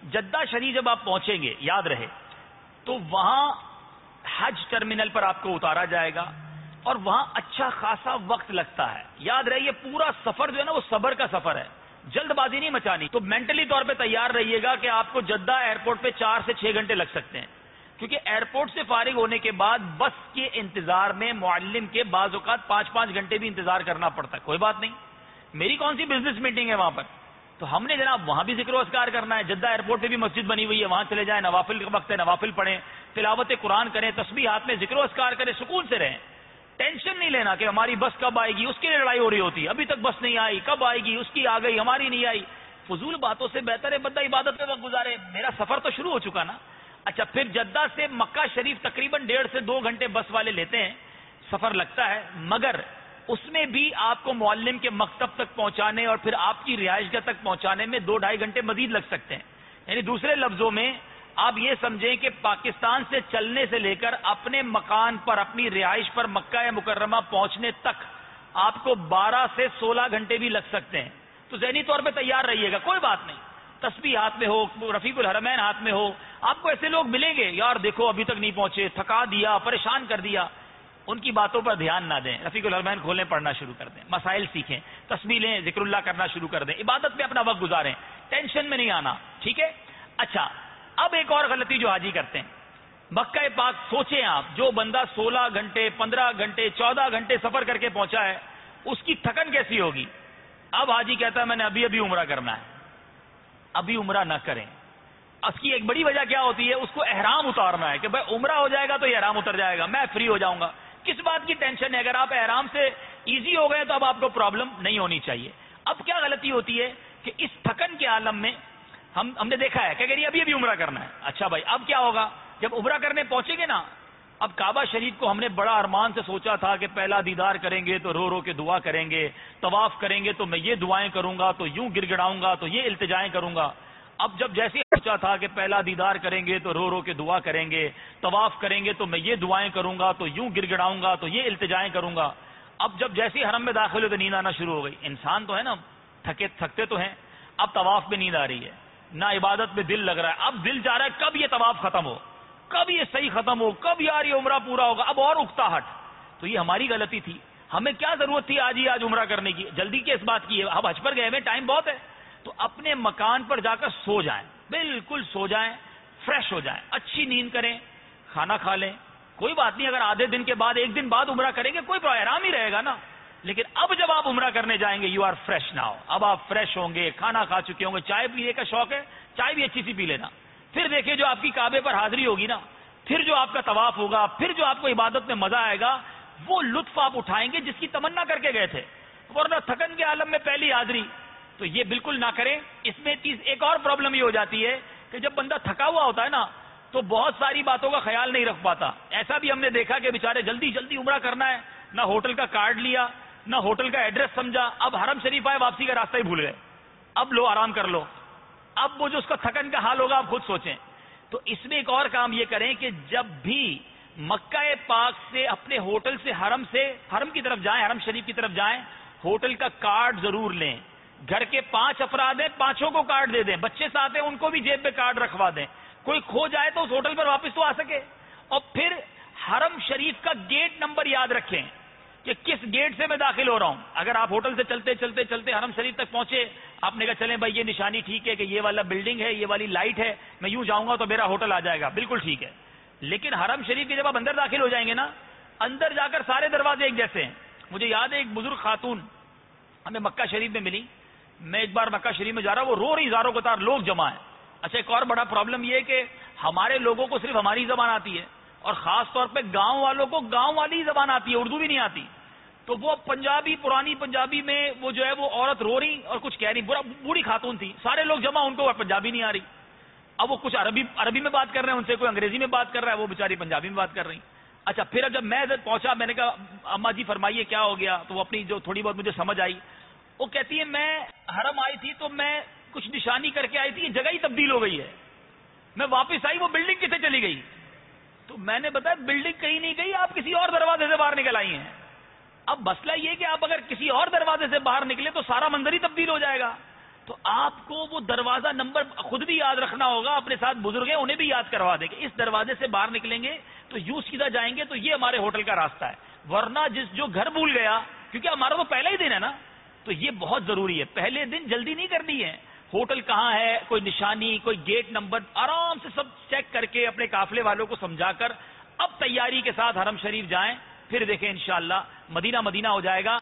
Jeddah شریف جب آپ پہنچیں گے یاد رہے تو وہاں حج ٹرمینل پر آپ کو اتارا جائے گا اور وہاں اچھا خاصا وقت لگتا ہے. یاد رہے یہ پورا سفر جو ہے نا وہ صبر کا سفر ہے, جلد بازی نہیں مچانی. تو مینٹلی طور پہ تیار رہیے گا کہ آپ کو جدہ ایئرپورٹ پہ 4 سے 6 گھنٹے لگ سکتے ہیں, کیونکہ ایئرپورٹ سے فارغ ہونے کے بعد بس کے انتظار میں معلم کے بعض اوقات 5-5 گھنٹے بھی انتظار کرنا پڑتا ہے. کوئی بات نہیں, میری کون سی بزنس میٹنگ ہے وہاں پر, تو ہم نے جناب وہاں بھی ذکر و اذکار کرنا ہے. جدہ ایئرپورٹ پہ بھی مسجد بنی ہوئی ہے, وہاں چلے جائیں, نوافل کا وقت ہے, نوافل پڑھیں, تلاوت قرآن کریں, تسبیح ہاتھ میں ذکر و اذکار کریں, سکون سے رہیں. ٹینشن نہیں لینا کہ ہماری بس کب آئے گی, اس کی لڑائی ہو رہی ہوتی ہے, ابھی تک بس نہیں آئی, کب آئے گی, اس کی آ گئی, ہماری نہیں آئی. فضول باتوں سے بہتر ہے بندہ عبادت پہ وقت گزارے. میرا سفر تو شروع ہو چکا نا. اچھا, پھر جدہ سے مکہ شریف تقریباً 1.5 سے 2 گھنٹے بس والے لیتے ہیں, سفر لگتا ہے, مگر اس میں بھی آپ کو معلم کے مکتب تک پہنچانے اور پھر آپ کی رہائش گاہ تک پہنچانے میں 2-2.5 گھنٹے مزید لگ سکتے ہیں. یعنی دوسرے لفظوں میں آپ یہ سمجھیں کہ پاکستان سے چلنے سے لے کر اپنے مکان پر, اپنی رہائش پر مکہ مکرمہ پہنچنے تک آپ کو 12 سے 16 گھنٹے بھی لگ سکتے ہیں. تو ذہنی طور پہ تیار رہیے گا. کوئی بات نہیں, تسبیح ہاتھ میں ہو, رفیق الحرمین ہاتھ میں ہو, آپ کو ایسے لوگ ملیں گے, یار دیکھو ابھی تک نہیں پہنچے, تھکا دیا, پریشان کر دیا, ان کی باتوں پر دھیان نہ دیں. رفیق الحرمین کھولیں, پڑھنا شروع کر دیں, مسائل سیکھیں, تسبیح لیں, ذکر اللہ کرنا شروع کر دیں, عبادت پہ اپنا وقت گزاریں, ٹینشن میں نہیں آنا. ٹھیک ہے. اچھا, اب ایک اور غلطی جو حاجی کرتے ہیں, مکہ پاک سوچیں آپ, جو بندہ 16 گھنٹے 15 گھنٹے 14 گھنٹے سفر کر کے پہنچا ہے اس کی تھکن کیسی ہوگی. اب حاجی کہتا ہے میں نے ابھی عمرہ کرنا ہے. ابھی عمرہ نہ کریں. اس کی ایک بڑی وجہ کیا ہوتی ہے, اس کو احرام اتارنا ہے کہ بھائی عمرہ ہو جائے گا تو یہ احرام اتر جائے گا, میں فری ہو جاؤں گا. کس بات کی ٹینشن ہے؟ اگر آپ احرام سے ایزی ہو گئے تو اب آپ کو پرابلم نہیں ہونی چاہیے. اب کیا غلطی ہوتی ہے کہ اس تھکن کے عالم میں ہم نے دیکھا ہے کہ ابھی عمرہ کرنا ہے. اچھا بھائی, اب کیا ہوگا جب عمرہ کرنے پہنچیں گے نا, اب کعبہ شریف کو ہم نے بڑا ارمان سے سوچا تھا کہ پہلا دیدار کریں گے تو رو رو کے دعا کریں گے, طواف کریں گے تو میں یہ دعائیں کروں گا, تو یوں گر گڑاؤں گا, تو یہ التجائیں کروں گا. اب جب جیسے سوچا تھا کہ پہلا دیدار کریں گے تو رو رو کے دعا کریں گے, طواف کریں گے تو میں یہ دعائیں کروں گا, تو یوں گر گڑاؤں گا, تو یہ التجائیں کروں گا. اب جب جیسے حرم میں داخل ہوئے تو نیند آنا شروع ہو گئی. انسان تو ہے نا, تھکتے تو ہیں. اب طواف میں نیند آ رہی ہے, نہ عبادت میں دل لگ رہا ہے. اب دل چاہ رہا ہے کب یہ طواف ختم ہو, کب یہ صحیح ختم ہو, کب یار یہ عمرہ پورا ہوگا, اب اور اکتاہٹ. تو یہ ہماری غلطی تھی. ہمیں کیا ضرورت تھی آج عمرہ کرنے کی, جلدی کے اس بات کی ہے, اب حج پر گئے ہوئے, ٹائم بہت ہے. تو اپنے مکان پر جا کر سو جائیں, بالکل سو جائیں, فریش ہو جائیں, اچھی نیند کریں, کھانا کھا لیں. کوئی بات نہیں, اگر آدھے دن کے بعد 1 دن بعد عمرہ کریں گے کوئی آرام ہی رہے گا نا. لیکن اب جب آپ عمرہ کرنے جائیں گے یو آر فریش ناؤ. اب آپ فریش ہوں گے, کھانا کھا چکے ہوں گے, چائے پینے کا شوق ہے, چائے بھی اچھی سی پی لینا. پھر دیکھیں جو آپ کی کعبے پر حاضری ہوگی نا, پھر جو آپ کا طواف ہوگا, پھر جو آپ کو عبادت میں مزہ آئے گا, وہ لطف آپ اٹھائیں گے جس کی تمنا کر کے گئے تھے. ورنہ تھکن کے عالم میں پہلی حاضری, تو یہ بالکل نہ کریں. اس میں ایک اور پرابلم یہ ہو جاتی ہے کہ جب بندہ تھکا ہوا ہوتا ہے نا تو بہت ساری باتوں کا خیال نہیں رکھ پاتا. ایسا بھی ہم نے دیکھا کہ بیچارے جلدی عمرہ کرنا ہے, نہ ہوٹل کا کارڈ لیا, نہ ہوٹل کا ایڈریس سمجھا, اب حرم شریف آئے واپسی کا راستہ ہی بھول گئے. اب لو آرام کر لو. اب وہ جو اس کا تھکن کا حال ہوگا آپ خود سوچیں. تو اس میں ایک اور کام یہ کریں کہ جب بھی مکہ پاک سے اپنے ہوٹل سے حرم کی طرف جائیں, حرم شریف کی طرف جائیں, ہوٹل کا کارڈ ضرور لیں. گھر کے 5 افراد ہیں, 5 کو کارڈ دے دیں. بچے ساتھ ہیں ان کو بھی جیب پہ کارڈ رکھوا دیں. کوئی کھو جائے تو اس ہوٹل پر واپس تو آ سکے. اور پھر حرم شریف کا گیٹ نمبر یاد رکھیں کہ کس گیٹ سے میں داخل ہو رہا ہوں. اگر آپ ہوٹل سے چلتے حرم شریف تک پہنچے, آپ نے کہا چلیں بھائی یہ نشانی ٹھیک ہے کہ یہ والا بلڈنگ ہے, یہ والی لائٹ ہے, میں یوں جاؤں گا تو میرا ہوٹل آ جائے گا, بالکل ٹھیک ہے. لیکن حرم شریف کی جب آپ اندر داخل ہو جائیں گے نا, اندر جا کر سارے دروازے ایک جیسے ہیں. مجھے یاد ہے ایک بزرگ خاتون ہمیں مکہ شریف میں ملی. میں ایک بار مکہ شریف میں جا رہا ہوں, وہ رو رہی, ہزاروں قطار لوگ جمع ہیں. اچھا, ایک اور بڑا پرابلم یہ ہے کہ ہمارے لوگوں کو صرف ہماری زبان آتی ہے, اور خاص طور پہ گاؤں والوں کو گاؤں والی زبان آتی ہے, اردو بھی نہیں آتی. تو وہ پنجابی, پرانی پنجابی میں وہ جو ہے وہ عورت رو رہی اور کچھ کہہ رہی, بوڑھی خاتون تھی, سارے لوگ جمع, ان کو پنجابی نہیں آ رہی. اب وہ کچھ عربی میں بات کر رہے ہیں ان سے, کوئی انگریزی میں بات کر رہا ہے, وہ بیچاری پنجابی میں بات کر رہی. اچھا, پھر اب جب میں ادھر پہنچا, میں نے کہا اما جی فرمائیے کیا ہو گیا. تو وہ اپنی جو تھوڑی بہت مجھے سمجھ آئی, وہ کہتی ہے میں حرم آئی تھی تو میں کچھ نشانی کر کے آئی تھی, یہ جگہ ہی تبدیل ہو گئی ہے. میں واپس آئی, وہ بلڈنگ کتنے چلی گئی. تو میں نے بتایا بلڈنگ کہیں نہیں گئی, آپ کسی اور دروازے سے باہر نکل آئی ہیں. اب مسئلہ یہ کہ آپ اگر کسی اور دروازے سے باہر نکلے تو سارا منظر ہی تبدیل ہو جائے گا. تو آپ کو وہ دروازہ نمبر خود بھی یاد رکھنا ہوگا، اپنے ساتھ بزرگ ہیں انہیں بھی یاد کروا دیں گے، اس دروازے سے باہر نکلیں گے تو یوں سیدھا جائیں گے تو یہ ہمارے ہوٹل کا راستہ ہے. ورنہ جو گھر بھول گیا، کیونکہ ہمارا تو پہلا ہی دن ہے نا، تو یہ بہت ضروری ہے. پہلے دن جلدی نہیں کرنی ہے. ہوٹل کہاں ہے، کوئی نشانی، کوئی گیٹ نمبر، آرام سے سب چیک کر کے اپنے قافلے والوں کو سمجھا کر اب تیاری کے ساتھ حرم شریف جائیں. پھر دیکھیں انشاءاللہ مدینہ مدینہ ہو جائے گا.